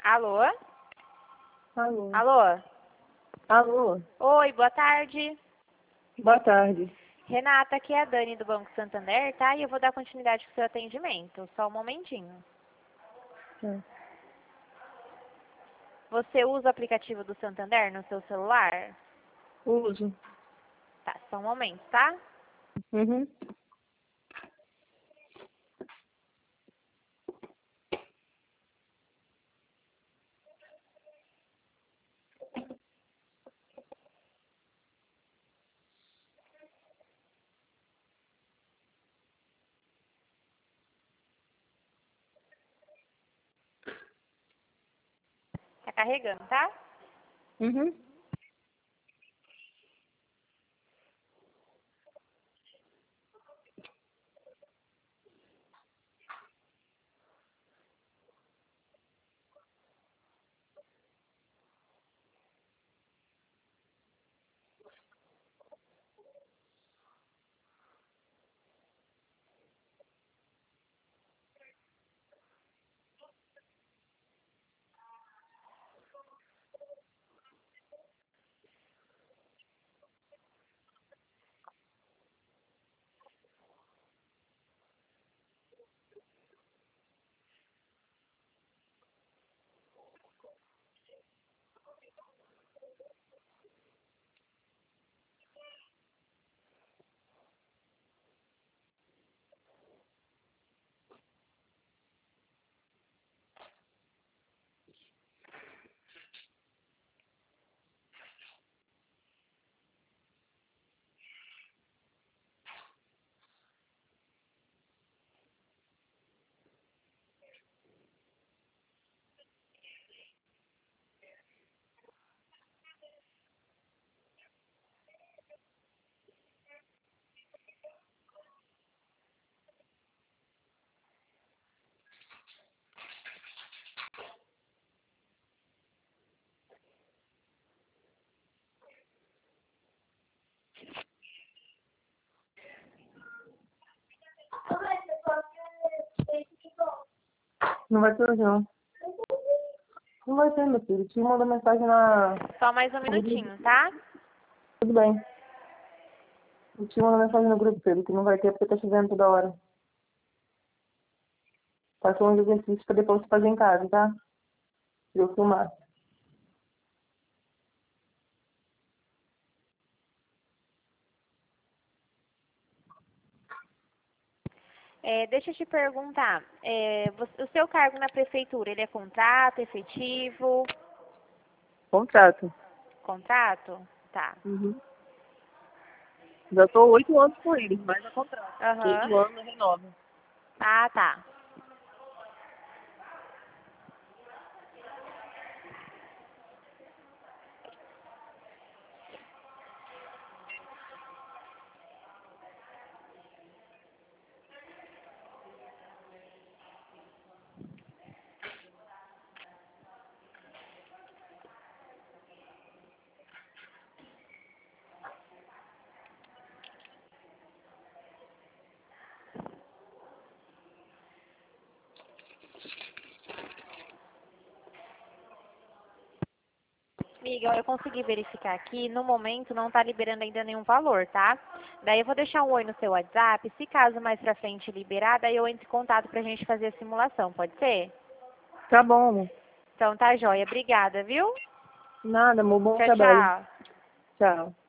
Alô? Alô. Alô? Alô. Oi, boa tarde. Boa tarde. Renata, aqui é a Dani do Banco Santander, tá? E eu vou dar continuidade com o seu atendimento. Só um momentinho. Tá. Você usa o aplicativo do Santander no seu celular? Uso. Tá, só um momento, tá? Uhum. Tá carregando, tá? Uhum. Não vai ser hoje, não. Não vai ser, meu filho. Te manda mensagem na... Só mais um minutinho, tá? Tudo bem. Eu te mando mensagem no grupo, filho, que não vai ter porque tá chovendo toda hora. Passou uns exercícios pra depois você fazer em casa, tá? Pra eu filmar. Deixa eu te perguntar. O seu cargo na prefeitura, ele é contrato, efetivo? Contrato. Contrato? Tá. Uhum. Já tô 8 anos com eles, mas é contrato. Aham. 8 anos renova. Ah, tá. Amiga, eu consegui verificar aqui, no momento não está liberando ainda nenhum valor, tá? Daí eu vou deixar um oi no seu WhatsApp, se caso mais pra frente liberar, daí eu entro em contato pra gente fazer a simulação, pode ser? Tá bom, amor. Então tá joia, obrigada, viu? Nada, amor. Bom Tchau, trabalho. tchau. Tchau.